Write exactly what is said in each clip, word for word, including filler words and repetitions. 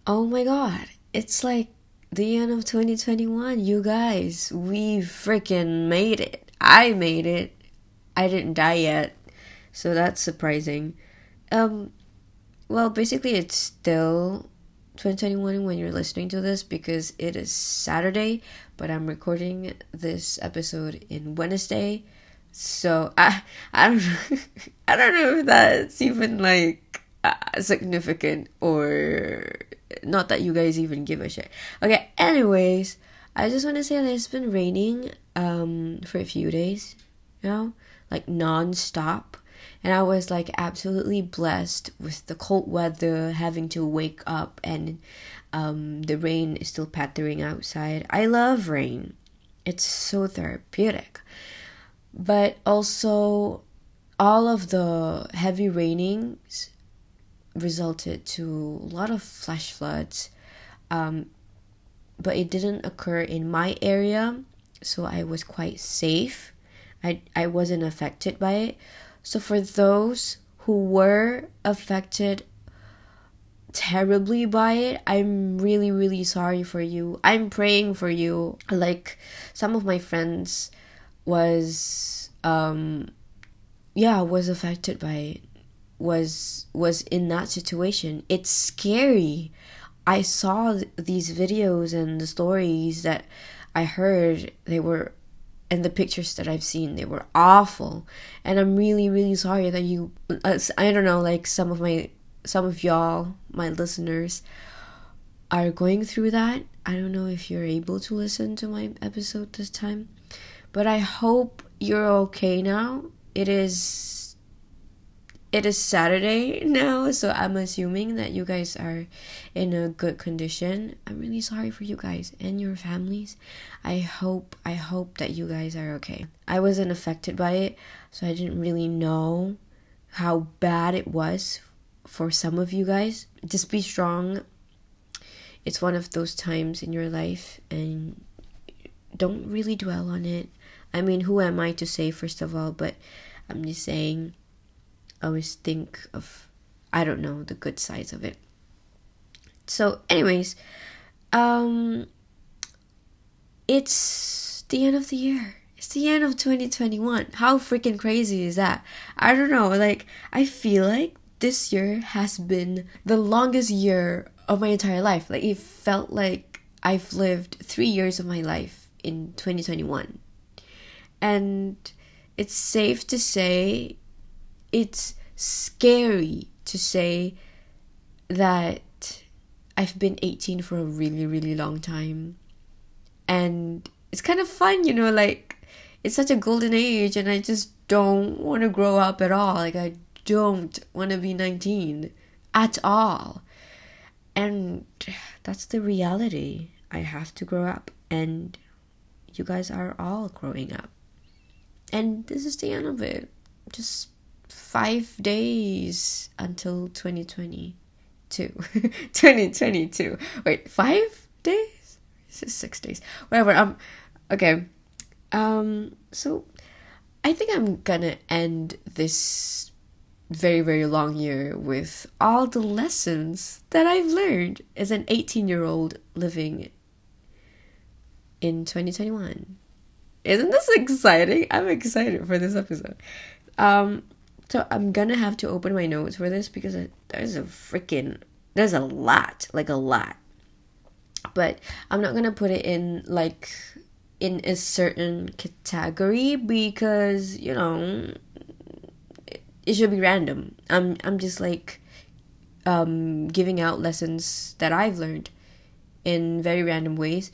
Oh my god, it's like the end of twenty twenty-one, you guys. We freaking made it. I made it. I didn't die yet, so that's surprising. Um, well, basically, it's still twenty twenty-one when you're listening to this because it is Saturday, but I'm recording this episode in Wednesday. So I I don't know, I don't know if that's even like uh, significant or not that you guys even give a shit. Okay, anyways, I just want to say that it's been raining um for a few days, you know, like non-stop. And I was like absolutely blessed with the cold weather, having to wake up and um the rain is still pattering outside. I love rain. It's so therapeutic. But also all of the heavy rainings resulted to a lot of flash floods, um, but it didn't occur in my area, so I was quite safe. I, I wasn't affected by it. So for those who were affected terribly by it, I'm really really sorry for you. I'm praying for you. Like some of my friends was um yeah was affected by it, was was in that situation. It's scary. I saw th- these videos and the stories that I heard. They were, and the pictures that I've seen, they were awful. And I'm really really sorry that you uh, I don't know, like some of my some of y'all, my listeners, are going through that. I don't know if you're able to listen to my episode this time, but I hope you're okay now. It is it is Saturday now, so I'm assuming that you guys are in a good condition. I'm really sorry for you guys and your families. I hope I hope that you guys are okay. I wasn't affected by it, so I didn't really know how bad it was for some of you guys. Just be strong. It's one of those times in your life, and don't really dwell on it. I mean, who am I to say, first of all, but I'm just saying, always think of, I don't know, the good sides of it. So, anyways, um, it's the end of the year. It's the end of twenty twenty-one. How freaking crazy is that? I don't know, like, I feel like this year has been the longest year of my entire life. Like, it felt like I've lived three years of my life in twenty twenty-one. And it's safe to say, it's scary to say that I've been eighteen for a really, really long time. And it's kind of fun, you know, like, it's such a golden age, and I just don't want to grow up at all. Like, I don't want to be nineteen at all. And that's the reality. I have to grow up, and you guys are all growing up. And this is the end of it. Just five days until twenty twenty-two. twenty twenty-two. Wait, five days? It's just six days. Whatever. Um. Okay. Um. So, I think I'm gonna end this very, very long year with all the lessons that I've learned as an eighteen-year-old living in twenty twenty-one. Isn't this exciting? I'm excited for this episode. Um, so I'm gonna have to open my notes for this because there's a freaking, there's a lot, like a lot. But I'm not gonna put it in like in a certain category because, you know, it, it should be random. I'm I'm just like um giving out lessons that I've learned in very random ways.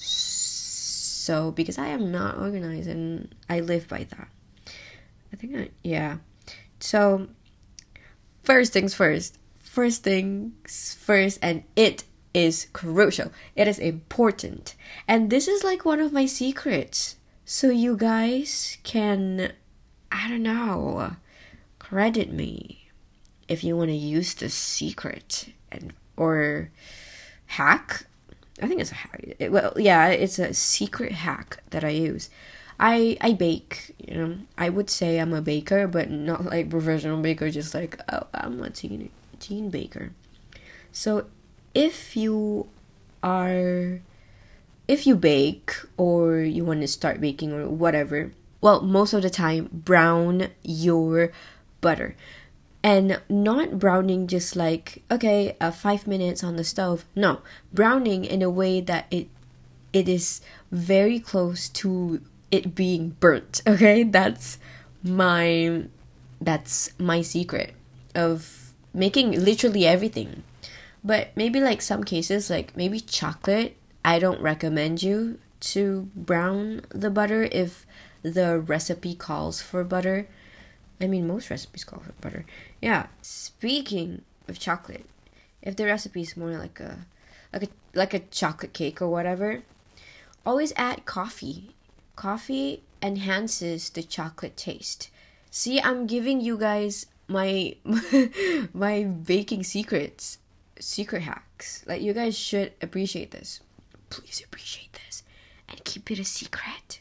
So, because I am not organized and I live by that. I think I, yeah. So, first things first. First things first, and it is crucial. It is important. And this is like one of my secrets. So you guys can, I don't know, credit me if you want to use the secret and or hack. I think it's a hack. It, well, yeah, it's a secret hack that I use. I I bake, you know. I would say I'm a baker, but not like professional baker, just like, oh, I'm a teen teen baker. So if you are if you bake or you want to start baking or whatever, well, most of the time brown your butter. And not browning just like, okay, uh, five minutes on the stove. No, browning in a way that it it is very close to it being burnt. Okay, that's my that's my secret of making literally everything. But maybe like some cases, like maybe chocolate, I don't recommend you to brown the butter if the recipe calls for butter. I mean, most recipes call for butter. Yeah. Speaking of chocolate, if the recipe is more like a like a like a chocolate cake or whatever, always add coffee. Coffee enhances the chocolate taste. See, I'm giving you guys my my baking secrets, secret hacks. Like, you guys should appreciate this. Please appreciate this and keep it a secret.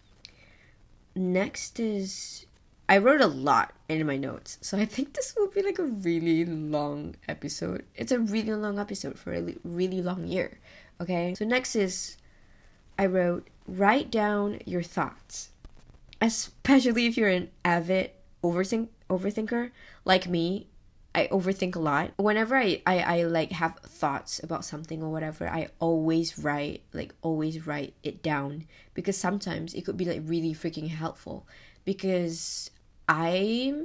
Next is, I wrote a lot in my notes, so I think this will be like a really long episode. It's a really long episode for a really long year. Okay, so next is, I wrote, write down your thoughts. Especially if you're an avid overthink overthinker like me. I overthink a lot. Whenever I, I, I like have thoughts about something or whatever, I always write, like always write it down. Because sometimes it could be like really freaking helpful. Because I'm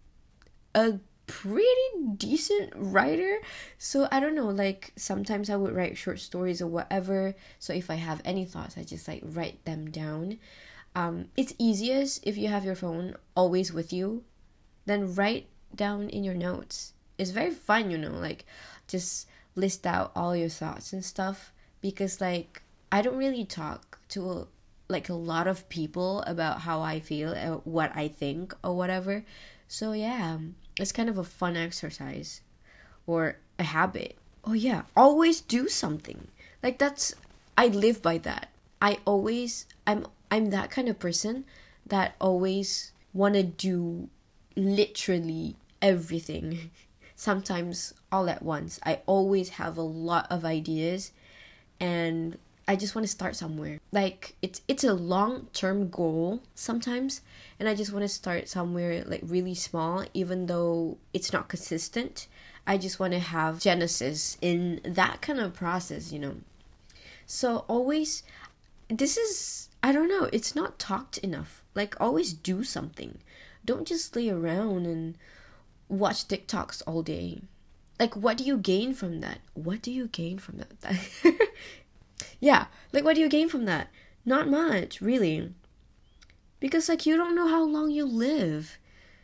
a pretty decent writer. So I don't know, like sometimes I would write short stories or whatever. So if I have any thoughts, I just like write them down. Um, it's easiest if you have your phone always with you. Then write down in your notes. It's very fun, you know, like just list out all your thoughts and stuff, because like I don't really talk to like a lot of people about how I feel or what I think or whatever. So yeah, it's kind of a fun exercise or a habit. Oh yeah, always do something. Like that's, I live by that. I always I'm I'm that kind of person that always want to do literally everything, sometimes all at once. I always have a lot of ideas and I just want to start somewhere. Like it's it's a long-term goal sometimes, and I just want to start somewhere like really small, even though it's not consistent. I just want to have genesis in that kind of process, you know. So always, this is, I don't know, it's not talked enough. Like always do something. Don't just lay around and watch TikToks all day. Like, what do you gain from that? What do you gain from that? Yeah, like, what do you gain from that? Not much, really. Because, like, you don't know how long you live.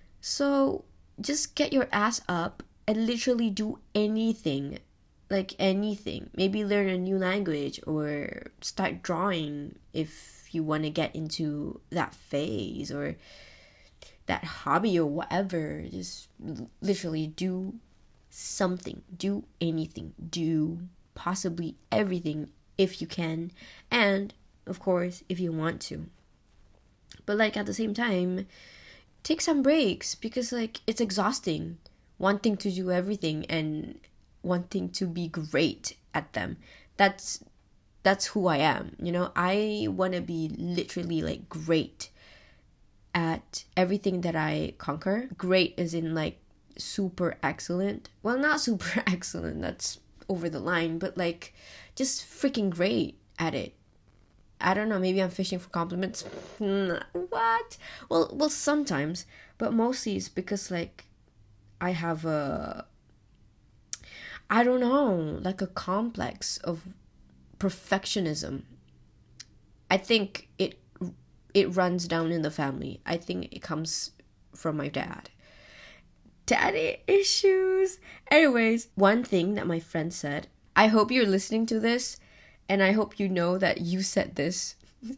So, just get your ass up and literally do anything. Like, anything. Maybe learn a new language or start drawing if you want to get into that phase, or that hobby or whatever. Just literally do something. Do anything. Do possibly everything if you can, and of course if you want to. But like at the same time, take some breaks, because like it's exhausting wanting to do everything and wanting to be great at them. That's that's who I am, you know. I want to be literally like great at everything that I conquer. Great as in like super excellent. Well, not super excellent, that's over the line, but like just freaking great at it. I don't know, maybe I'm fishing for compliments. What? Well, well sometimes, but mostly it's because like I have a, I don't know, like a complex of perfectionism. I think it it runs down in the family. I think it comes from my dad. Daddy issues. Anyways, one thing that my friend said, I hope you're listening to this, and I hope you know that you said this.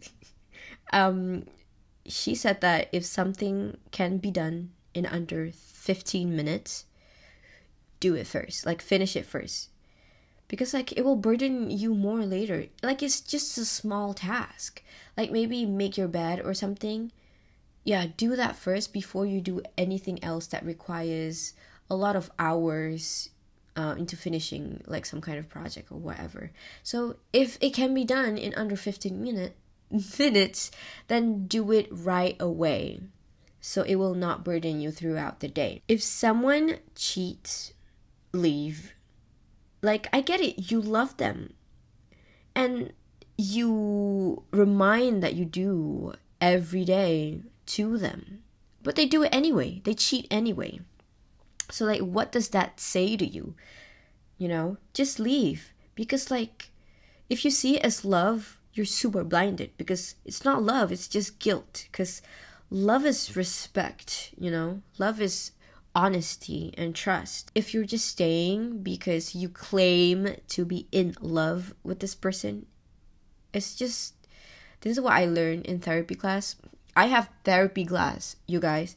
um, she said that if something can be done in under fifteen minutes, do it first. Like, finish it first. Because, like, it will burden you more later. Like, it's just a small task. Like, maybe make your bed or something. Yeah, do that first before you do anything else that requires a lot of hours uh, into finishing like some kind of project or whatever. So if it can be done in under fifteen minute, minutes, then do it right away, so it will not burden you throughout the day. If someone cheats, leave. Like, I get it, you love them, and you remind that you do every day to them, but they do it anyway. They cheat anyway. So like, what does that say to you? You know, just leave. Because like, if you see it as love, you're super blinded, because it's not love, it's just guilt. Because love is respect, you know, love is honesty and trust. If you're just staying because you claim to be in love with this person, it's just, this is what I learned in therapy class. I have therapy class, you guys.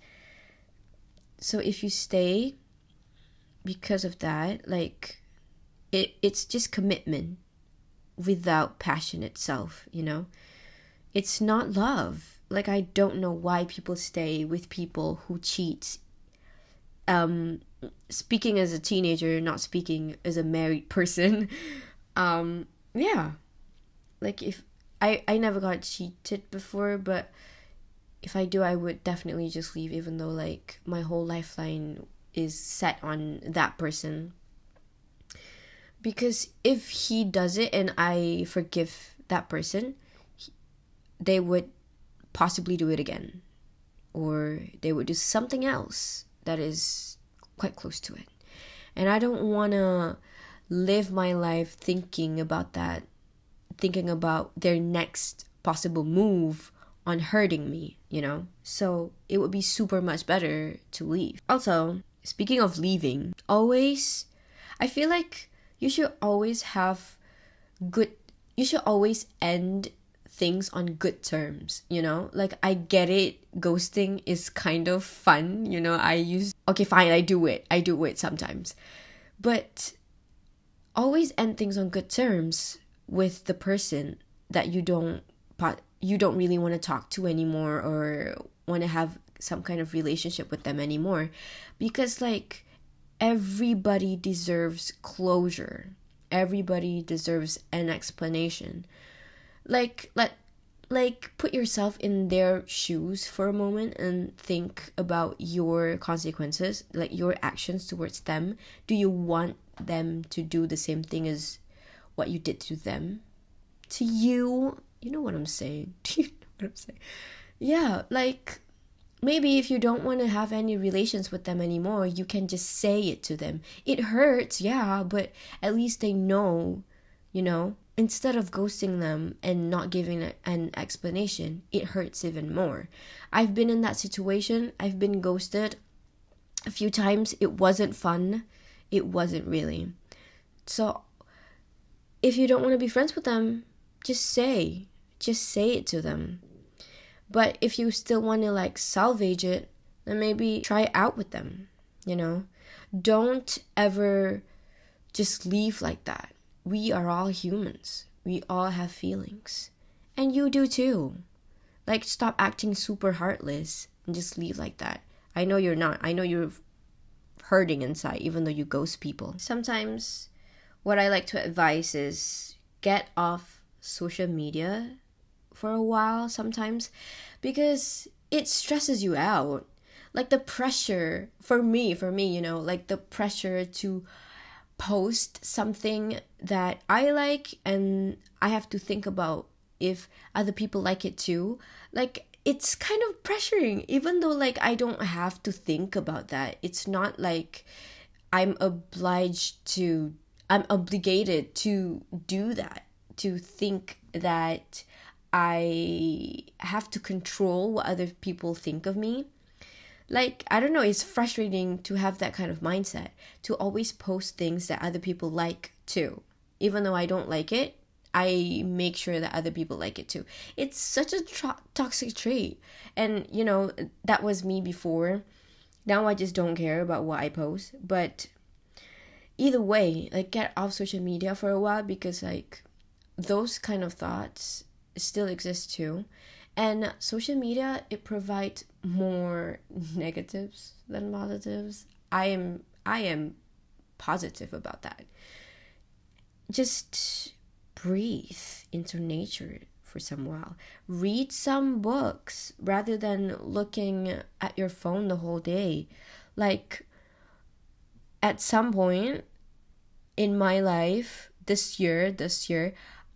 So if you stay because of that, like, it it's just commitment without passion itself, you know? It's not love. Like, I don't know why people stay with people who cheat. Um, speaking as a teenager, not speaking as a married person. Um, yeah. Like, if I, I never got cheated before, but if I do, I would definitely just leave, even though like my whole lifeline is set on that person. Because if he does it and I forgive that person, he, they would possibly do it again, or they would do something else that is quite close to it. And I don't want to live my life thinking about that, thinking about their next possible move on hurting me, you know? So it would be super much better to leave. Also, speaking of leaving, always, I feel like you should always have good, you should always end things on good terms, you know? Like, I get it, ghosting is kind of fun, you know? I use, okay, fine, I do it, I do it sometimes. But always end things on good terms with the person that you don't you don't really want to talk to anymore, or want to have some kind of relationship with them anymore. Because like, everybody deserves closure. Everybody deserves an explanation. Like, let like put yourself in their shoes for a moment and think about your consequences, like your actions towards them. Do you want them to do the same thing as what you did to them? To you? You know what I'm saying? Do you know what I'm saying? Yeah, like, maybe if you don't want to have any relations with them anymore, you can just say it to them. It hurts, yeah, but at least they know, you know? Instead of ghosting them and not giving an explanation, it hurts even more. I've been in that situation. I've been ghosted a few times. It wasn't fun. It wasn't really. So if you don't want to be friends with them, just say. Just say it to them. But if you still want to like salvage it, then maybe try it out with them, you know? Don't ever just leave like that. We are all humans. We all have feelings. And you do too. Like, stop acting super heartless and just leave like that. I know you're not. I know you're hurting inside, even though you ghost people. Sometimes what I like to advise is get off social media for a while sometimes, because it stresses you out. Like the pressure, for me, for me, you know, like the pressure to post something that I like, and I have to think about if other people like it too. Like, it's kind of pressuring, even though like I don't have to think about that. It's not like I'm obliged to, I'm obligated to do that, to think that I have to control what other people think of me. Like, I don't know, it's frustrating to have that kind of mindset, to always post things that other people like too. Even though I don't like it, I make sure that other people like it too. It's such a tro- toxic trait. And, you know, that was me before. Now I just don't care about what I post. But either way, like, get off social media for a while, because, like, those kind of thoughts still exist too. And social media, it provides more negatives than positives. I am I am positive about that. Just breathe into nature for some while. Read some books rather than looking at your phone the whole day. Like, at some point in my life, this year, this year,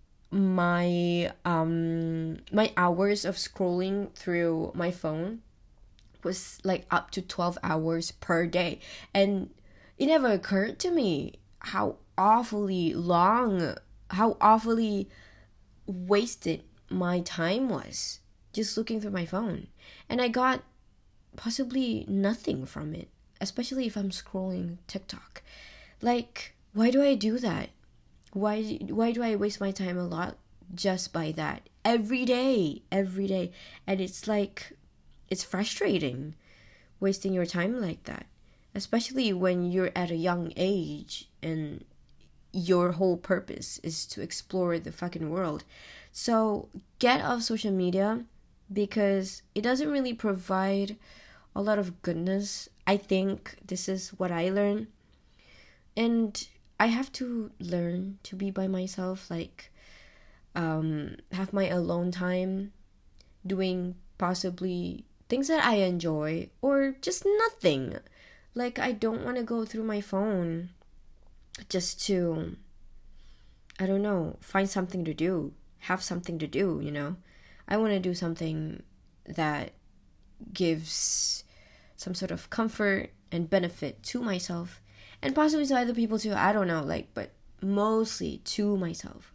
my um my hours of scrolling through my phone was like up to twelve hours per day, and it never occurred to me how awfully long, how awfully wasted my time was just looking through my phone. And I got possibly nothing from it, especially if I'm scrolling TikTok. Like, why do I do that? Why why do I waste my time a lot just by that? Every day, every day. And it's like, it's frustrating wasting your time like that. Especially when you're at a young age and your whole purpose is to explore the fucking world. So get off social media, because it doesn't really provide a lot of goodness. I think this is what I learned. And I have to learn to be by myself, like um, have my alone time, doing possibly things that I enjoy, or just nothing. Like, I don't want to go through my phone just to, I don't know, find something to do, have something to do, you know? I want to do something that gives some sort of comfort and benefit to myself, and possibly to other people too, I don't know, like, but mostly to myself.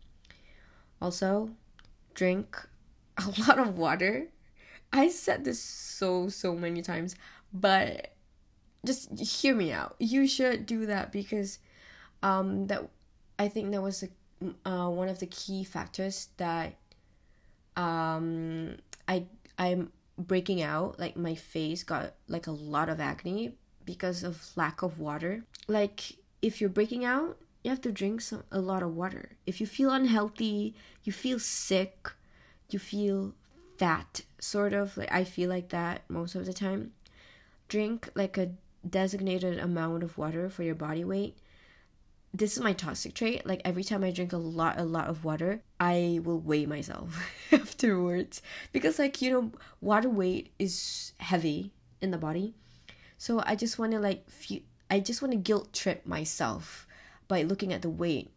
Also, drink a lot of water. I said this so, so many times, but just hear me out. You should do that, because um, that I think that was a, uh, one of the key factors that um, I, I'm breaking out. Like, my face got like a lot of acne because of lack of water. Like, if you're breaking out, you have to drink some, a lot of water. If you feel unhealthy, you feel sick, you feel fat, sort of, like I feel like that most of the time, drink like a designated amount of water for your body weight. This is my toxic trait. Like, every time I drink a lot, a lot of water, I will weigh myself afterwards. Because, like, you know, water weight is heavy in the body. So I just want to like, fe- I just want to guilt trip myself by looking at the weight,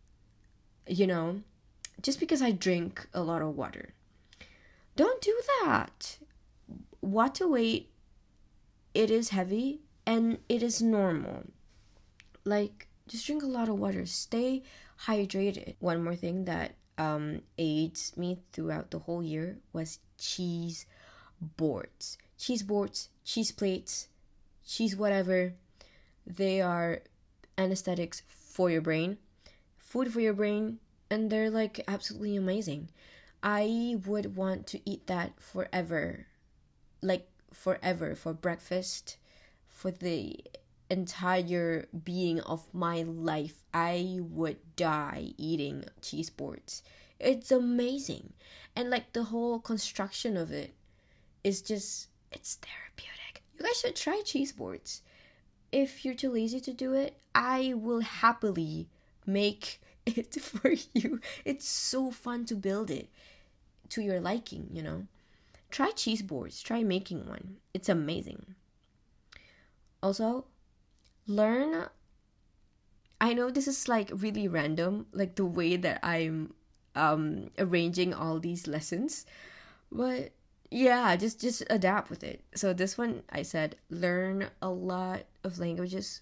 you know, just because I drink a lot of water. Don't do that. Water weight, it is heavy and it is normal. Like, just drink a lot of water. Stay hydrated. One more thing that um, aids me throughout the whole year was cheese boards. Cheese boards, cheese plates, cheese whatever. They are anesthetics for your brain, food for your brain, and they're like absolutely amazing. I would want to eat that forever. Like, forever, for breakfast, for the entire being of my life. I would die eating cheese boards. It's amazing. And like, the whole construction of it is just, it's therapeutic. You guys should try cheese boards. If you're too lazy to do it, I will happily make it for you. It's so fun to build it to your liking, you know. Try cheese boards. Try making one. It's amazing. Also, learn. I know this is like really random, like the way that I'm um arranging all these lessons, but yeah, just just adapt with it. So this one, I said learn a lot of languages.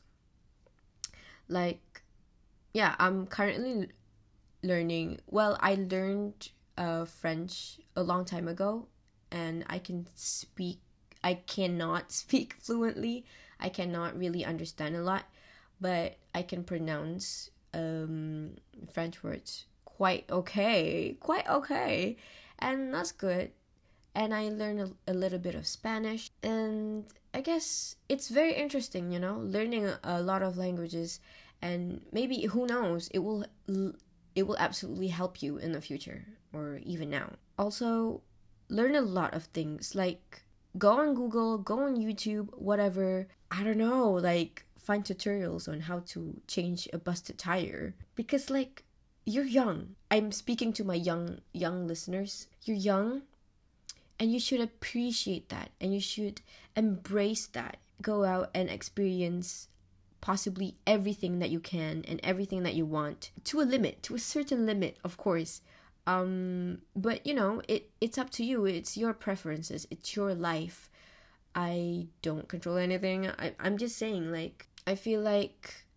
Like, yeah, I'm currently learning. Well, I learned uh French a long time ago, and I can speak. I cannot speak fluently. I cannot really understand a lot, but I can pronounce um French words quite okay, quite okay, and that's good. And I learned a, a little bit of Spanish, and I guess it's very interesting, you know, learning a, a lot of languages, and maybe, who knows, it will it will absolutely help you in the future or even now. Also, learn a lot of things, like go on Google, go on YouTube, whatever. I don't know, like find tutorials on how to change a busted tire. Because like, you're young. I'm speaking to my young young listeners. You're young, and you should appreciate that, and you should embrace that. Go out and experience possibly everything that you can and everything that you want, to a limit, to a certain limit, of course. Um, but you know, it it's up to you. It's your preferences. It's your life. I don't control anything. I, I'm just saying, like, I feel like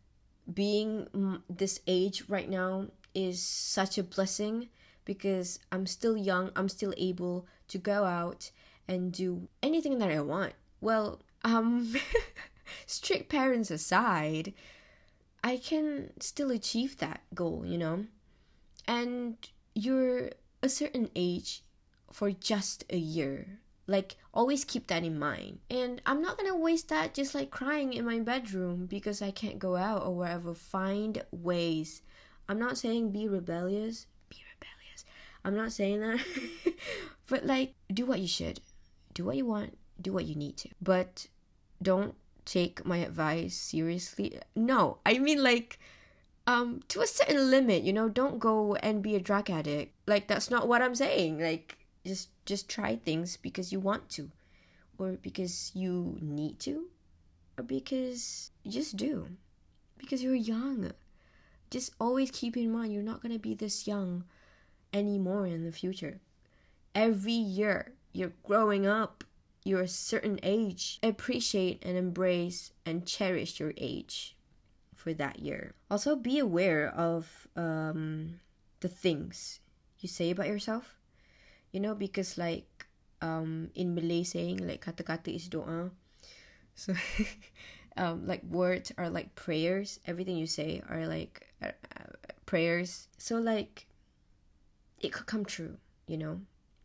being this age right now is such a blessing, because I'm still young. I'm still able to go out and do anything that I want. Well, um, strict parents aside, I can still achieve that goal, you know? And you're a certain age for just a year. Like, always keep that in mind. And I'm not gonna waste that just like crying in my bedroom because I can't go out or whatever. Find ways. I'm not saying be rebellious. Be rebellious. I'm not saying that. But like, do what you should. Do what you want. Do what you need to. But don't take my advice seriously. No, I mean like, um, to a certain limit, you know, don't go and be a drug addict. Like, that's not what I'm saying. Like, just just try things because you want to, or because you need to, or because you just do, because you're young. Just always keep in mind, you're not going to be this young anymore in the future. Every year you're growing up, you're a certain age. Appreciate and embrace and cherish your age for that year. Also, be aware of um, the things you say about yourself. You know, because like um, in Malay saying, like kata-kata is doa. So um, like words are like prayers. Everything you say are like uh, uh, prayers. So like, it could come true, you know.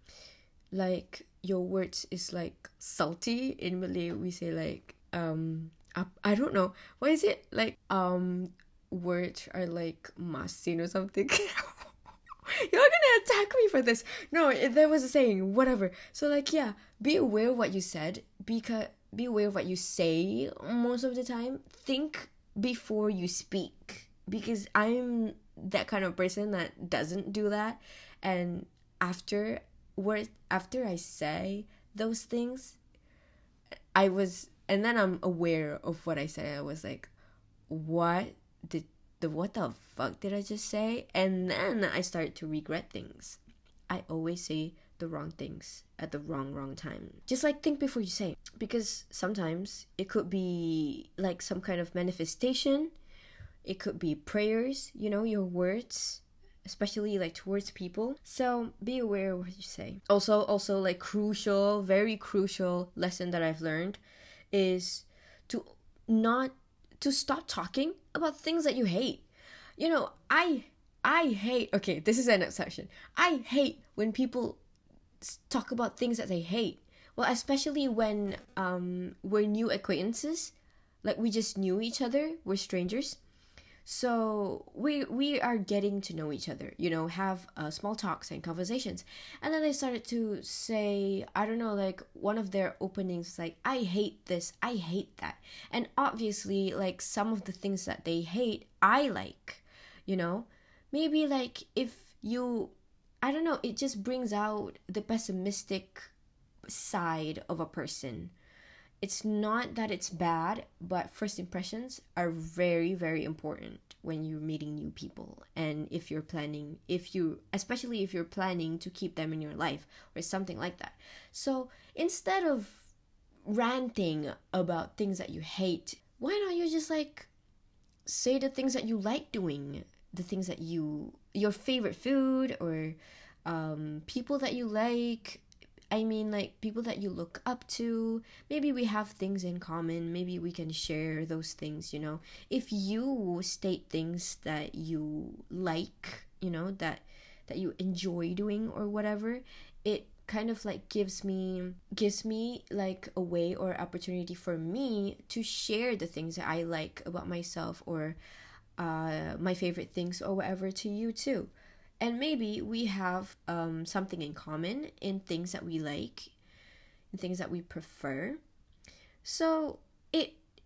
Like, your words is like salty. In Malay we say like um I don't know, what is it, like um words are like masin or something. You're gonna attack me for this. No, it, there was a saying, whatever. So like, yeah, be aware of what you said. Because be aware of what you say most of the time. Think before you speak, because I'm that kind of person that doesn't do that. And after word after I say those things, I was, and then I'm aware of what I said. I was like, what did the what the fuck did I just say? And then I start to regret things. I always say the wrong things at the wrong wrong time. Just like, think before you say, because sometimes it could be like some kind of manifestation. It could be prayers, you know, your words, especially like towards people. So be aware of what you say. Also, also like crucial, very crucial lesson that I've learned is to not to stop talking about things that you hate. You know, I I hate, okay, this is an exception. I hate when people talk about things that they hate. Well, especially when um we're new acquaintances, like we just knew each other, we're strangers. So we we are getting to know each other, you know, have uh, small talks and conversations. And then they started to say, I don't know, like one of their openings is like, I hate this, I hate that. And obviously, like some of the things that they hate, I like, you know. Maybe like if you, I don't know, it just brings out the pessimistic side of a person. It's not that it's bad, but first impressions are very, very important when you're meeting new people. And if you're planning, if you, especially if you're planning to keep them in your life or something like that. So instead of ranting about things that you hate, why don't you just like say the things that you like doing, the things that you, your favorite food, or um, people that you like. I mean, like, people that you look up to. Maybe we have things in common. Maybe we can share those things, you know. If you state things that you like, you know, that that you enjoy doing or whatever, it kind of like gives me gives me like a way or opportunity for me to share the things that I like about myself, or uh, my favorite things or whatever, to you too. And maybe we have um, something in common in things that we like, in things that we prefer. So it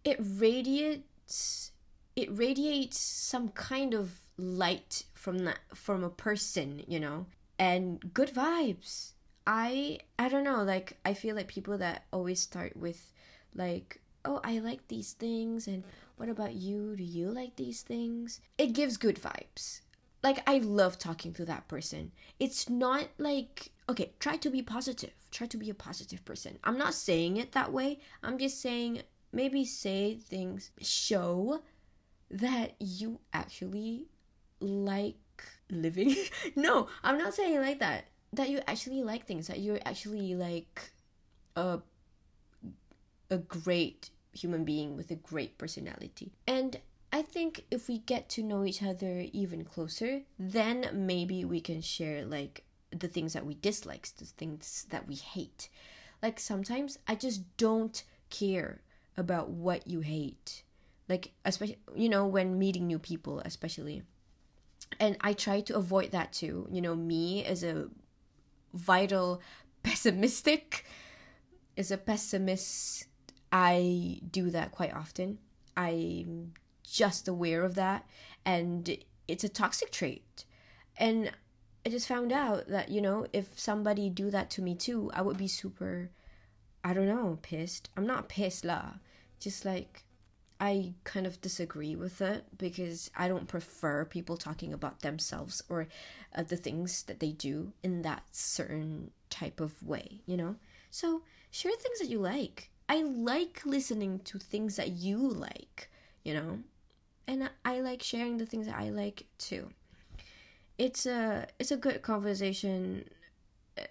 it radiates it radiates some kind of light from that from a person, you know, and good vibes. I I don't know, like I feel like people that always start with like, oh, I like these things, and what about you? Do you like these things? It gives good vibes. Like, I love talking to that person. It's not like, okay, try to be positive. Try to be a positive person. I'm not saying it that way. I'm just saying maybe say things, show that you actually like living. No, I'm not saying like that. That you actually like things. That you're actually like a, a great human being with a great personality. And I think if we get to know each other even closer, then maybe we can share like the things that we dislike, the things that we hate. Like sometimes I just don't care about what you hate. Like especially, you know, when meeting new people especially. And I try to avoid that too. You know, me as a vital pessimistic, as a pessimist, I do that quite often. I'm just aware of that, and it's a toxic trait. And I just found out that, you know, if somebody do that to me too, I would be super, I don't know, pissed. I'm not pissed lah, just like I kind of disagree with it, because I don't prefer people talking about themselves or uh, the things that they do in that certain type of way, you know. So share things that you like. I like listening to things that you like, you know, and I like sharing the things that I like too. It's a it's a good conversation. Uh,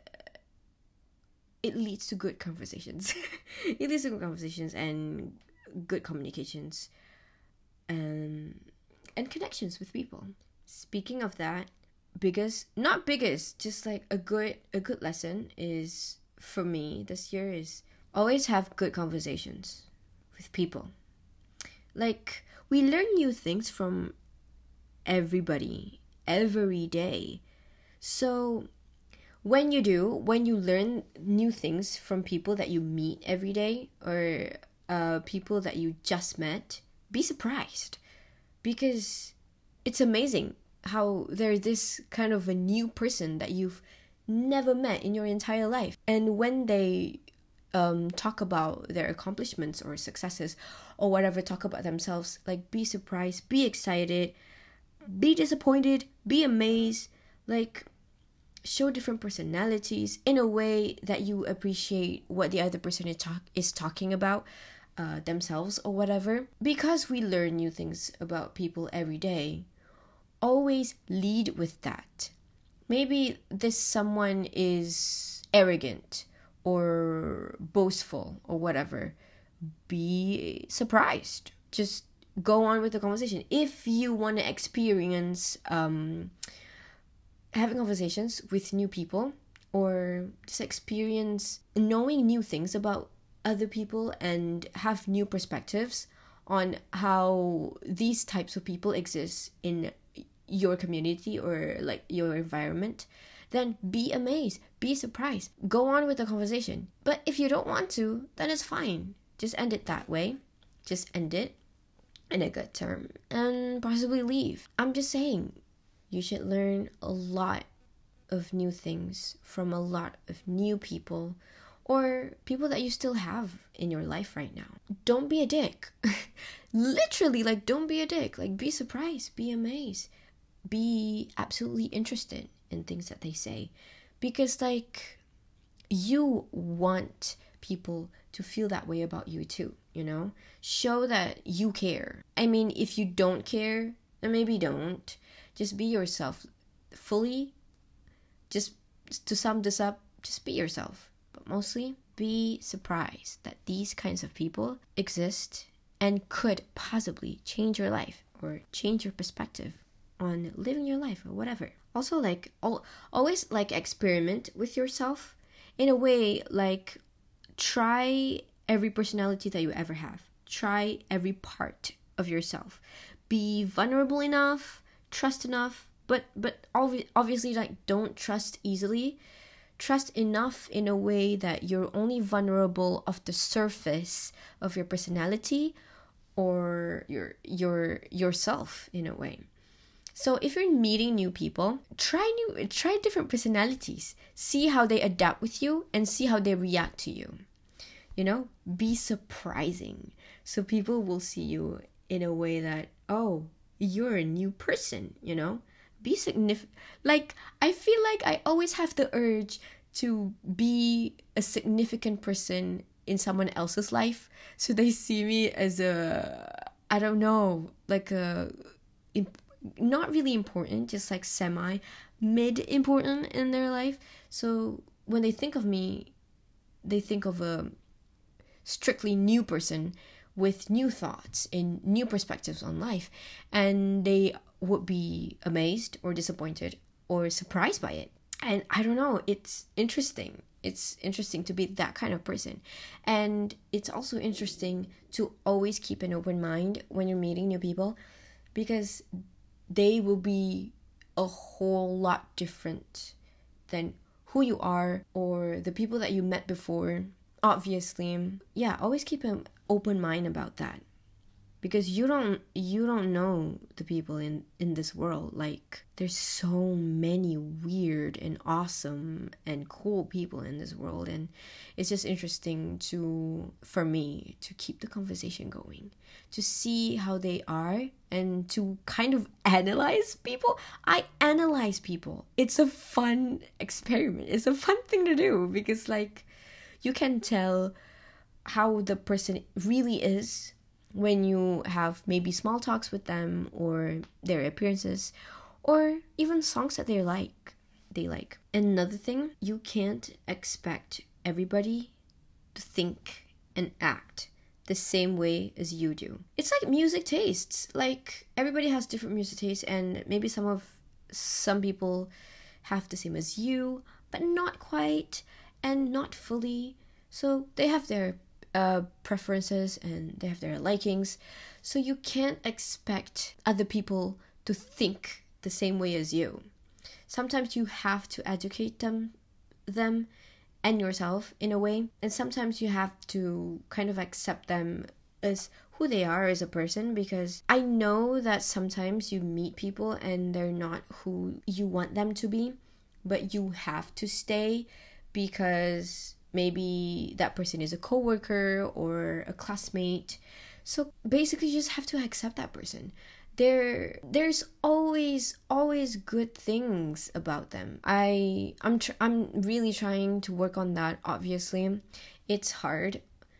it leads to good conversations. It leads to good conversations and good communications, and and connections with people. Speaking of that, biggest not biggest, just like a good a good lesson is for me this year is always have good conversations with people. Like, we learn new things from everybody every day. So when you do, when you learn new things from people that you meet every day, or uh, people that you just met, be surprised. Because it's amazing how there's this kind of a new person that you've never met in your entire life. And when they um, talk about their accomplishments or successes or whatever, talk about themselves, like, be surprised, be excited, be disappointed, be amazed, like, show different personalities in a way that you appreciate what the other person is, talk- is talking about, uh, themselves or whatever. Because we learn new things about people every day, always lead with that. Maybe this someone is arrogant or boastful or whatever. Be surprised. Just go on with the conversation. If you want to experience um, having conversations with new people, or just experience knowing new things about other people and have new perspectives on how these types of people exist in your community or like your environment, then be amazed, be surprised, go on with the conversation. But if you don't want to, then it's fine. Just end it that way. Just end it in a good term and possibly leave. I'm just saying, you should learn a lot of new things from a lot of new people, or people that you still have in your life right now. Don't be a dick. Literally, like, don't be a dick. Like, be surprised, be amazed, be absolutely interested in things that they say. Because, like, you want people to feel that way about you too, you know? Show that you care. I mean, if you don't care, then maybe don't. Just be yourself fully. Just to sum this up, just be yourself. But mostly, be surprised that these kinds of people exist and could possibly change your life or change your perspective on living your life or whatever. Also, like, al- always like experiment with yourself in a way, like, try every personality that you ever have. Try every part of yourself. Be vulnerable enough, trust enough, but but obvi- obviously, like, don't trust easily. trust enough in a way that you're only vulnerable of the surface of your personality or your your yourself in a way. So if you're meeting new people, try new try different personalities. See how they adapt with you and see how they react to you. You know, be surprising. So people will see you in a way that, oh, you're a new person, you know? Be significant. Like, I feel like I always have the urge to be a significant person in someone else's life. So they see me as a, I don't know, like a, not really important, just like semi, mid important in their life. So when they think of me, they think of a strictly new person with new thoughts and new perspectives on life, and they would be amazed or disappointed or surprised by it. And I don't know, it's interesting. It's interesting to be that kind of person. And it's also interesting to always keep an open mind when you're meeting new people, because they will be a whole lot different than who you are or the people that you met before. Obviously, yeah, always keep an open mind about that, because you don't you don't know the people in in this world. Like, there's so many weird and awesome and cool people in this world, and it's just interesting to for me to keep the conversation going, to see how they are, and to kind of analyze people. I analyze people. It's a fun experiment. It's a fun thing to do, because like, you can tell how the person really is when you have maybe small talks with them, or their appearances, or even songs that they like. They like. And another thing, you can't expect everybody to think and act the same way as you do. It's like music tastes. Like, everybody has different music tastes, and maybe some of some people have the same as you, but not quite. And not fully. So they have their uh, preferences and they have their likings. So you can't expect other people to think the same way as you. Sometimes you have to educate them, them and yourself in a way. And sometimes you have to kind of accept them as who they are as a person, because I know that sometimes you meet people and they're not who you want them to be, but you have to stay because maybe that person is a coworker or a classmate. So basically, you just have to accept that person. There, there's always, always good things about them. I, I'm, tr- I'm really trying to work on that. Obviously, it's hard,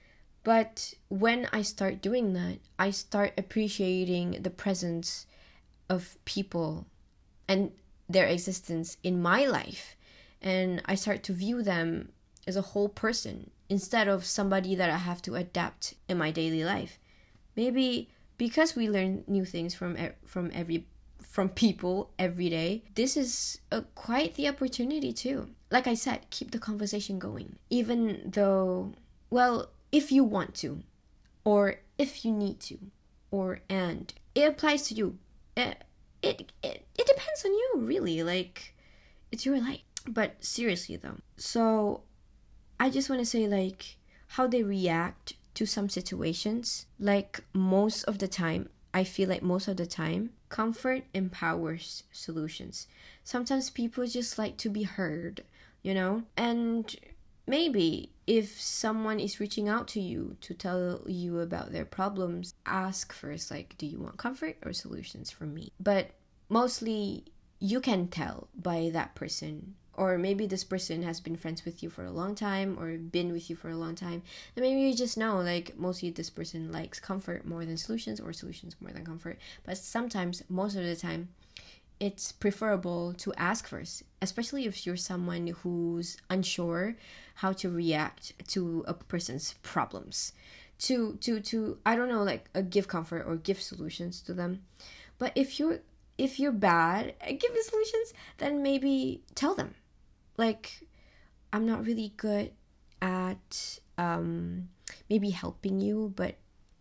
but when I start doing that, I start appreciating the presence of people and their existence in my life. And I start to view them as a whole person instead of somebody that I have to adapt in my daily life. Maybe because we learn new things from from every from people every day, this is a, quite the opportunity too. Like I said, keep the conversation going. Even though, well, if you want to, or if you need to, or and it applies to you. It, it, it, it depends on you, really. Like, it's your life. But seriously though, so I just want to say, like, how they react to some situations. Like, most of the time, I feel like most of the time, comfort empowers solutions. Sometimes people just like to be heard, you know? And maybe if someone is reaching out to you to tell you about their problems, ask first, like, do you want comfort or solutions from me? But mostly, you can tell by that person. Or maybe this person has been friends with you for a long time, or been with you for a long time. And maybe you just know, like, mostly this person likes comfort more than solutions, or solutions more than comfort. But sometimes, most of the time, it's preferable to ask first, especially if you're someone who's unsure how to react to a person's problems. To, to, to I don't know, like, uh, give comfort or give solutions to them. But if you're, if you're bad at giving solutions, then maybe tell them. Like, I'm not really good at um, maybe helping you, but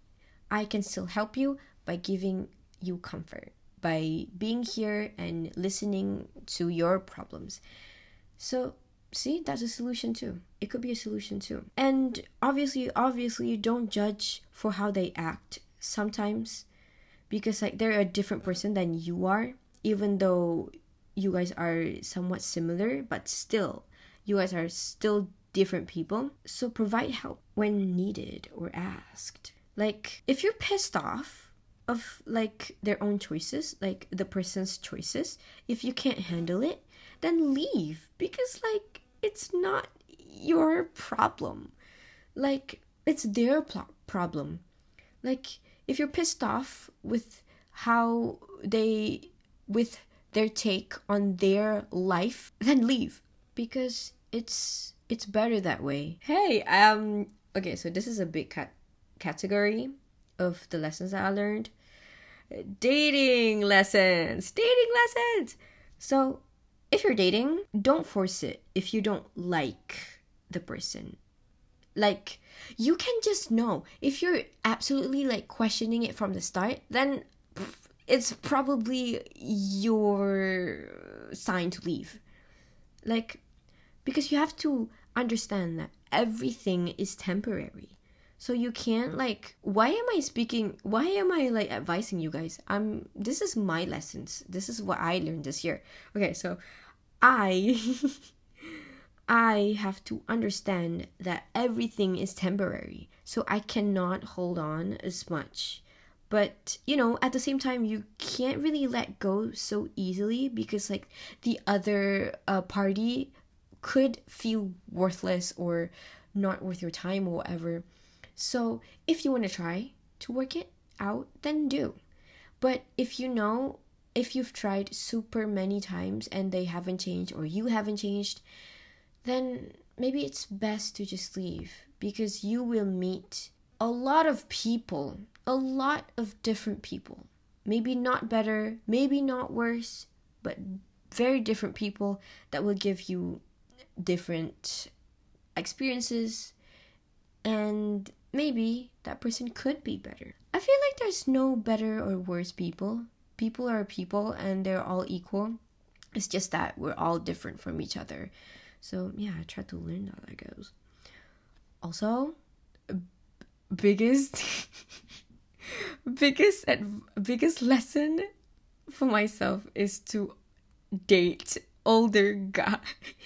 I can still help you by giving you comfort, by being here and listening to your problems. So see, that's a solution too. It could be a solution too. And obviously, obviously, you don't judge for how they act sometimes, because like they're a different person than you are, even though you guys are somewhat similar, but still, you guys are still different people. So provide help when needed or asked. Like, if you're pissed off of like their own choices, like the person's choices, if you can't handle it, then leave, because like it's not your problem. Like, it's their pl- problem. Like, if you're pissed off with how they, with their take on their life, then leave, because it's it's better that way. Hey, um okay, so this is a big cat category of the lessons that I learned. Dating lessons. Dating lessons. So, if you're dating, don't force it if you don't like the person. Like, you can just know. If you're absolutely like questioning it from the start, then it's probably your sign to leave. Like, because you have to understand that everything is temporary. So you can't like, why am I speaking, why am I like advising you guys? I'm, this is my lessons. This is what I learned this year. Okay, so I, I have to understand that everything is temporary. So I cannot hold on as much. But, you know, at the same time, you can't really let go so easily, because like the other uh, party could feel worthless or not worth your time or whatever. So if you want to try to work it out, then do. But if you know, if you've tried super many times and they haven't changed or you haven't changed, then maybe it's best to just leave, because you will meet a lot of people, a lot of different people. Maybe not better, maybe not worse, but very different people that will give you different experiences, and maybe that person could be better. I feel like there's no better or worse people. People are people and they're all equal. It's just that we're all different from each other. So yeah, I try to learn how that goes. Also, biggest biggest biggest lesson for myself is to date older guys.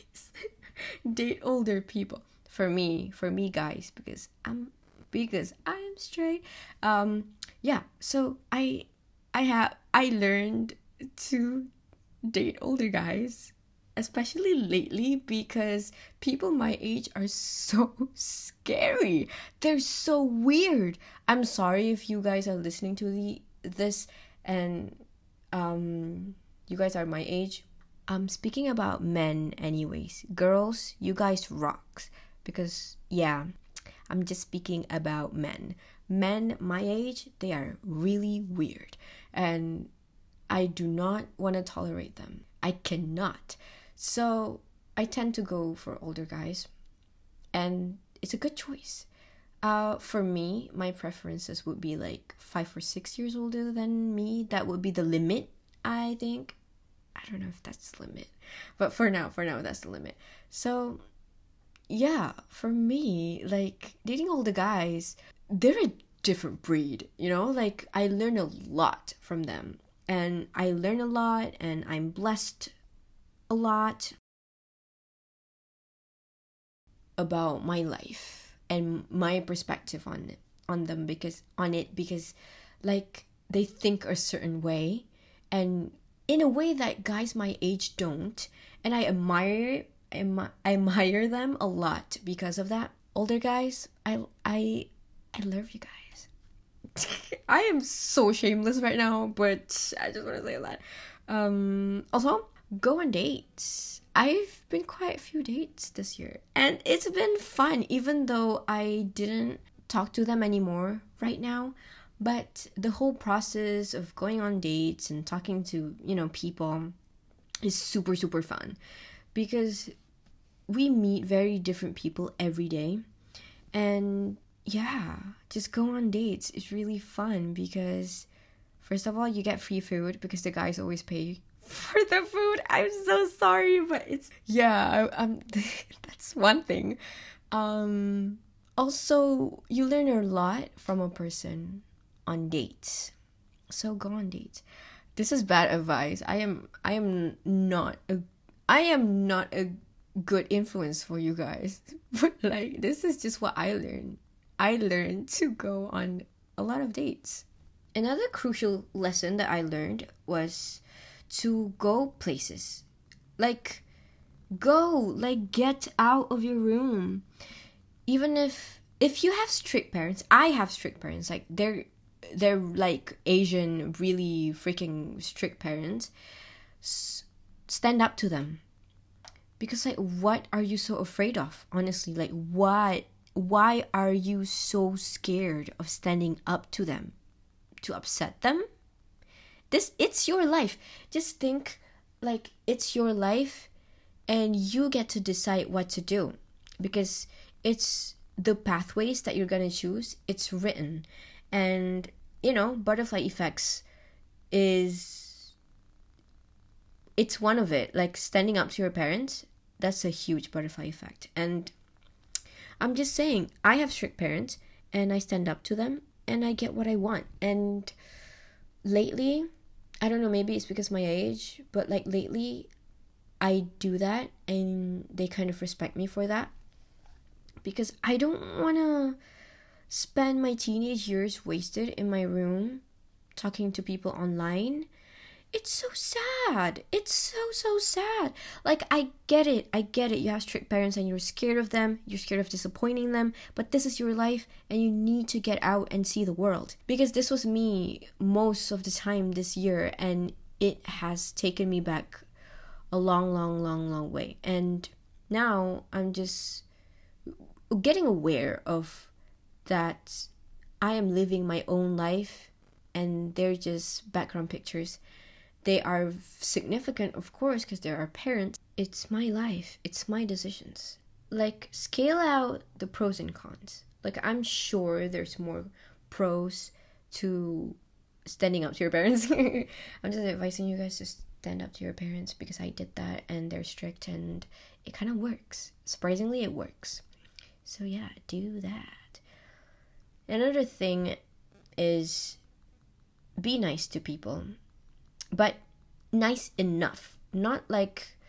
Date older people. For me, for me guys, because I'm because I'm straight. Um yeah, so I I have I learned to date older guys, especially lately, because people my age are so scary. They're so weird. I'm sorry if you guys are listening to the this and um you guys are my age. I'm speaking about men anyways. Girls, you guys rocks, because yeah, I'm just speaking about men. Men my age, they are really weird, and I do not want to tolerate them. I cannot. So I tend to go for older guys, and it's a good choice. Uh, for me, my preferences would be like five or six years older than me. That would be the limit, I think. I don't know if that's the limit, but for now, for now, that's the limit. So yeah, for me, like dating older guys, they're a different breed, you know? Like, I learn a lot from them, and I learn a lot, and I'm blessed a lot about my life and my perspective on it, on them, because on it because like they think a certain way, and in a way that guys my age don't, and I admire I admire them a lot because of that. Older guys, I I I love you guys. I am so shameless right now, but I just want to say that. Um, also, go on dates. I've been quite a few dates this year, and it's been fun, even though I didn't talk to them anymore right now. But the whole process of going on dates and talking to, you know, people is super, super fun, because we meet very different people every day. And yeah, just go on dates. It's really fun because, first of all, you get free food because the guys always pay for the food. I'm so sorry, but it's yeah. I, I'm that's one thing. Um, also, you learn a lot from a person on dates. So go on dates. This is bad advice. I am I am not a I am not a good influence for you guys. But like this is just what I learned. I learned to go on a lot of dates. Another crucial lesson that I learned was to go places. Like go, like get out of your room. Even if if you have strict parents, I have strict parents. Like they're they're like Asian, really freaking strict parents. S- stand up to them, because like, what are you so afraid of? Honestly, like, what? Why are you so scared of standing up to them? To upset them? This it's your life. Just think, like, it's your life, and you get to decide what to do, because it's the pathways that you're gonna choose. It's written. And you know, butterfly effects is it's one of it. Like standing up to your parents, that's a huge butterfly effect. And I'm just saying, I have strict parents and I stand up to them and I get what I want. And lately, I don't know, maybe it's because of my age, but like lately I do that and they kind of respect me for that, because I don't want to spend my teenage years wasted in my room talking to people online. It's so sad. It's so, so sad. Like, I get it. I get it. You have strict parents and you're scared of them. You're scared of disappointing them. But this is your life and you need to get out and see the world. Because this was me most of the time this year, and it has taken me back a long, long, long, long way. And now I'm just getting aware of that I am living my own life and they're just background pictures. They are significant, of course, because they're our parents. It's my life. It's my decisions. Like, scale out the pros and cons. Like, I'm sure there's more pros to standing up to your parents. I'm just advising you guys to stand up to your parents, because I did that and they're strict and it kind of works. Surprisingly, it works. So yeah, do that. Another thing is be nice to people, but nice enough. Not like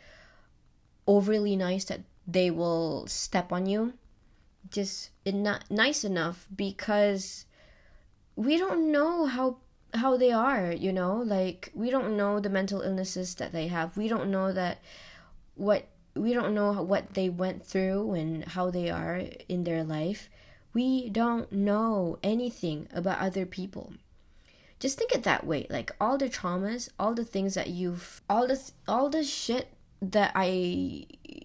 overly nice that they will step on you. Just en- nice enough, because we don't know how how they are, you know? Like, we don't know the mental illnesses that they have. We don't know that what we don't know what they went through and how they are in their life. We don't know anything about other people. Just think it that way. Like, all the traumas, all the things that you've, all this, all the shit that I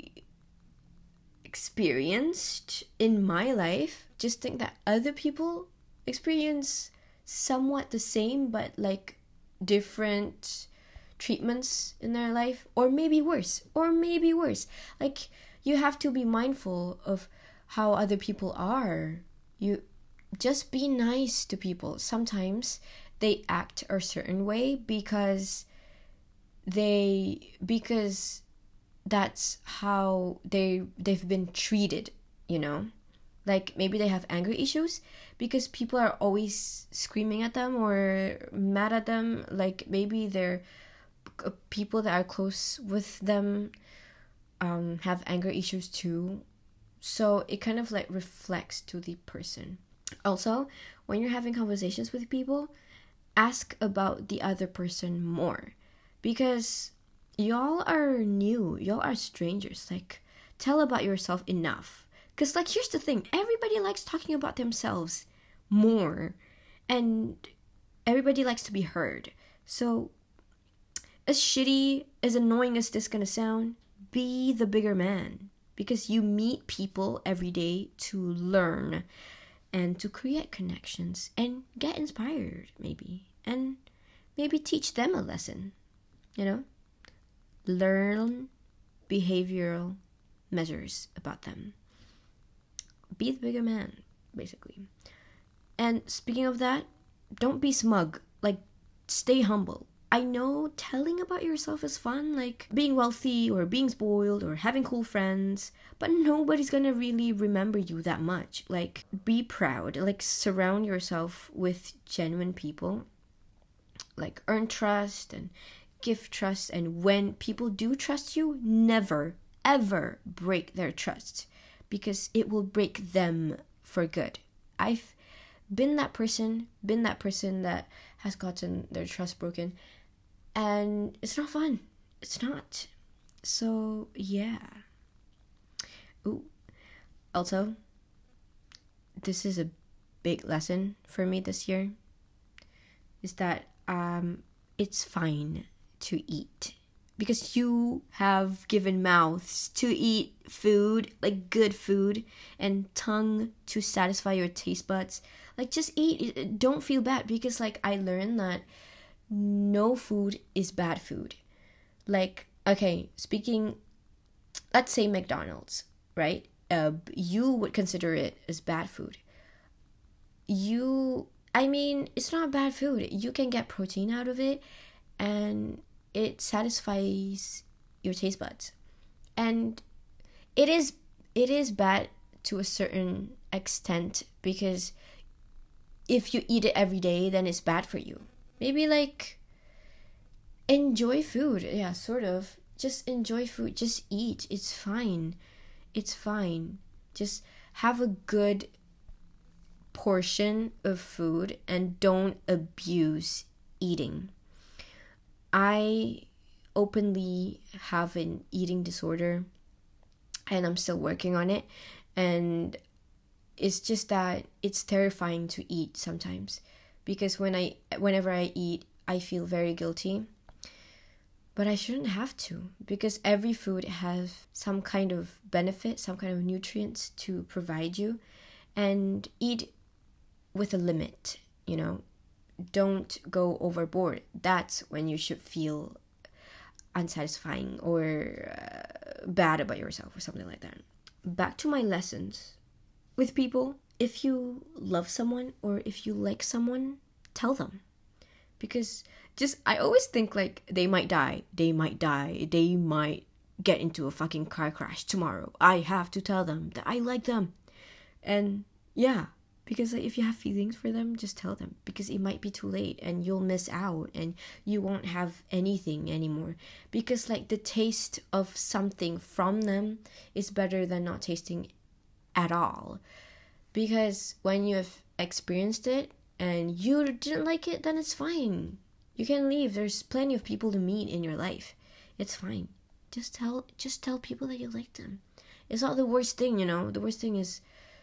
experienced in my life, just think that other people experience somewhat the same, but like different treatments in their life, or maybe worse, or maybe worse. Like, you have to be mindful of how other people are. You just be nice to people. Sometimes they act a certain way because they because that's how they they've been treated, you know? Like, maybe they have anger issues because people are always screaming at them or mad at them. Like, maybe they're people that are close with them um have anger issues too. So it kind of like reflects to the person. Also, when you're having conversations with people, ask about the other person more, because y'all are new, y'all are strangers. Like, tell about yourself enough, because like, here's the thing, everybody likes talking about themselves more, and everybody likes to be heard. So as shitty, as annoying as this gonna sound, be the bigger man, because you meet people every day to learn and to create connections and get inspired, maybe, and maybe teach them a lesson, you know? Learn behavioral measures about them. Be the bigger man, basically. And speaking of that, don't be smug. Like, stay humble. I know telling about yourself is fun, like being wealthy or being spoiled or having cool friends, but nobody's gonna really remember you that much. Like, be proud, like surround yourself with genuine people, like earn trust and give trust. And when people do trust you, never ever break their trust, because it will break them for good. I've been that person, been that person that has gotten their trust broken, and it's not fun. It's not. So yeah. Ooh. Also, this is a big lesson for me this year, is that um it's fine to eat, because you have given mouths to eat food, like good food, and tongue to satisfy your taste buds. Like, just eat. Don't feel bad, because like I learned that no food is bad food. Like, okay, speaking, let's say McDonald's, right? Uh, you would consider it as bad food. You, I mean, it's not bad food. You can get protein out of it, and it satisfies your taste buds. And it is it is bad to a certain extent, because if you eat it every day, then it's bad for you. Maybe like enjoy food. Yeah, sort of. Just enjoy food. Just eat. It's fine. It's fine. Just have a good portion of food and don't abuse eating. I openly have an eating disorder, and I'm still working on it, and it's just that it's terrifying to eat sometimes, because when I whenever I eat, I feel very guilty. But I shouldn't have to, because every food has some kind of benefit, some kind of nutrients to provide you, and eat with a limit, you know. Don't go overboard. That's when you should feel unsatisfying or uh, bad about yourself or something like that. Back to my lessons with people. If you love someone or if you like someone, tell them. Because just, I always think like they might die, they might die, they might get into a fucking car crash tomorrow. I have to tell them that I like them. And yeah, because like, if you have feelings for them, just tell them, because it might be too late and you'll miss out and you won't have anything anymore. Because like the taste of something from them is better than not tasting at all. Because when you have experienced it and you didn't like it, then it's fine. You can leave. There's plenty of people to meet in your life. It's fine. Just tell just tell people that you like them. It's not the worst thing, you know. The worst thing is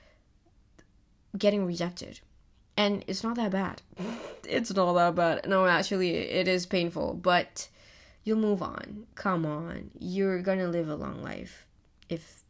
getting rejected, and it's not that bad. It's not that bad. No, actually it is painful, but you'll move on. Come on, you're gonna live a long life if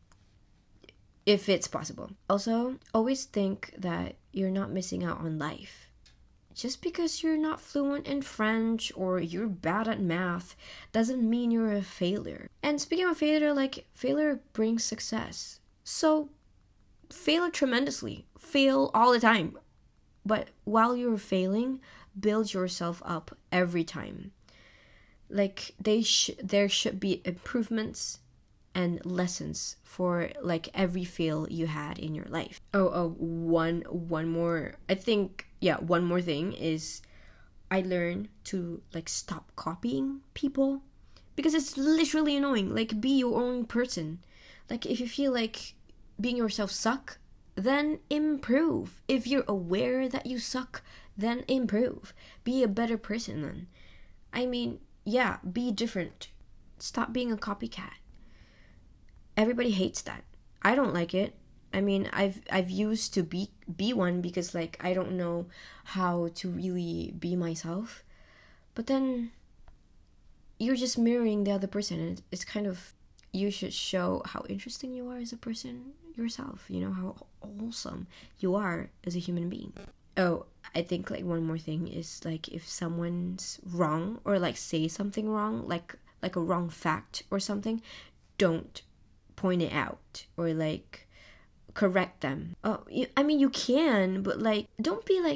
if it's possible. Also, always think that you're not missing out on life. Just because you're not fluent in French or you're bad at math doesn't mean you're a failure. And speaking of failure, like, failure brings success. So fail tremendously. Fail all the time. But while you're failing, build yourself up every time. Like, they sh- there should be improvements and lessons for like every fail you had in your life. Oh, oh, one, one more. I think, yeah, one more thing is I learned to like stop copying people, because it's literally annoying. Like, be your own person. Like, if you feel like being yourself suck, then improve. If you're aware that you suck, then improve. Be a better person then. I mean, yeah, be different. Stop being a copycat. Everybody hates that. I don't like it. I mean, I've I've used to be be one because like I don't know how to really be myself. But then you're just mirroring the other person, and it's kind of, you should show how interesting you are as a person yourself, you know, how wholesome you are as a human being. Oh, I think like one more thing is like if someone's wrong or like say something wrong, like like a wrong fact or something, don't point it out or like correct them. Oh, you, I mean, you can, but like don't be like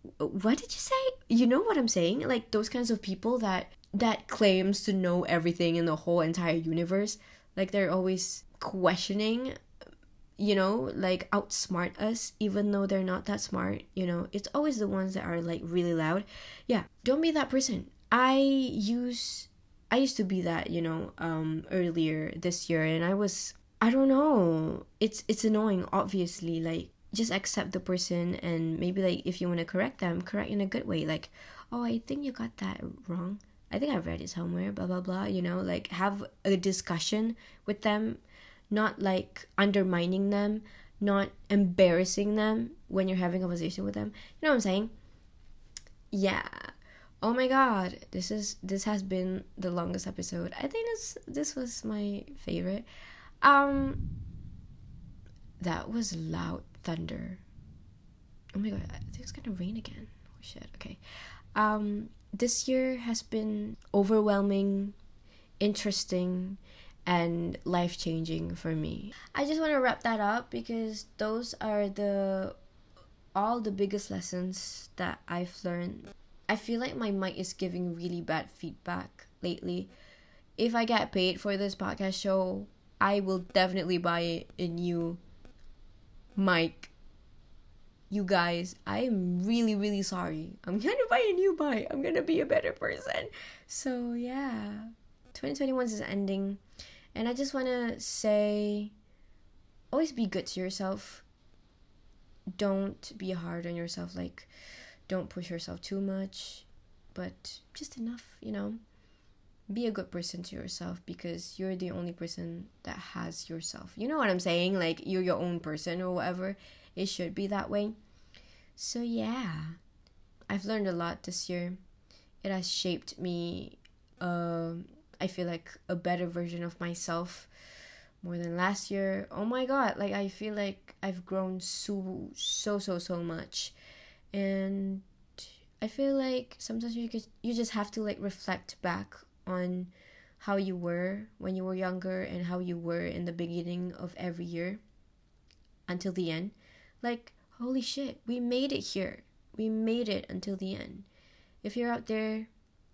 what did you say? You know what I'm saying? Like those kinds of people that that claims to know everything in the whole entire universe. Like they're always questioning, you know, like outsmart us even though they're not that smart, you know. It's always the ones that are like really loud. Yeah, don't be that person. I use I used to be that, you know, um earlier this year, and I was, I don't know. It's it's annoying, obviously. Like just accept the person, and maybe like if you want to correct them, correct in a good way. Like, oh, I think you got that wrong. I think I've read it somewhere, blah blah blah, you know, like have a discussion with them, not like undermining them, not embarrassing them when you're having a conversation with them. You know what I'm saying? Yeah. Oh my god, this is this has been the longest episode. I think this this was my favorite. Um that was loud thunder. Oh my god, I think it's gonna rain again. Oh shit, okay. Um this year has been overwhelming, interesting, and life-changing for me. I just want to wrap that up because those are the all the biggest lessons that I've learned. I feel like my mic is giving really bad feedback lately. If I get paid for this podcast show, I will definitely buy a new mic. You guys, I am really, really sorry. I'm gonna buy a new mic. I'm gonna be a better person. So yeah, twenty twenty-one is ending. And I just want to say, always be good to yourself. Don't be hard on yourself. Like, don't push yourself too much, but just enough, you know. Be a good person to yourself because you're the only person that has yourself. You know what I'm saying? Like, you're your own person or whatever. It should be that way. So, yeah. I've learned a lot this year. It has shaped me, um... I feel like a better version of myself more than last year. Oh my god, like I feel like I've grown so so so so much. And I feel like sometimes you just, you just have to like reflect back on how you were when you were younger and how you were in the beginning of every year until the end. Like, holy shit, we made it here. We made it until the end. If you're out there,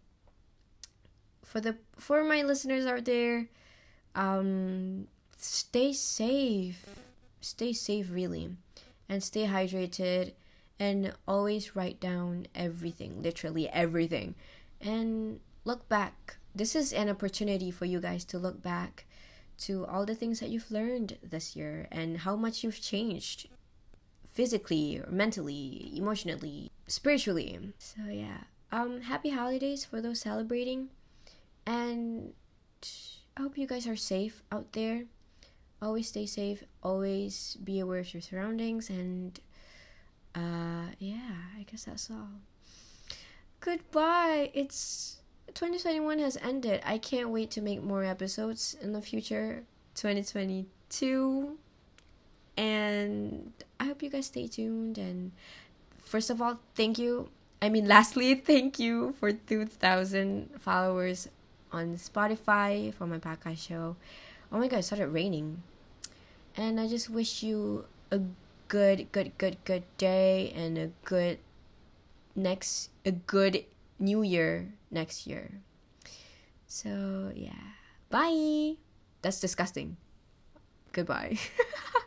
For the for my listeners out there, um, stay safe, stay safe really, and stay hydrated, and always write down everything, literally everything, and look back. This is an opportunity for you guys to look back to all the things that you've learned this year and how much you've changed, physically, or mentally, emotionally, spiritually. So yeah, um, happy holidays for those celebrating. And I hope you guys are safe out there. Always stay safe. Always be aware of your surroundings. And uh, yeah, I guess that's all. Goodbye. It's twenty twenty-one has ended. I can't wait to make more episodes in the future. twenty twenty-two. And I hope you guys stay tuned. And first of all, thank you. I mean, lastly, thank you for two thousand followers on Spotify for my podcast show. Oh my god, it started raining. And I just wish you a good, good, good, good day and a good next, a good new year next year. So, yeah. Bye! That's disgusting. Goodbye.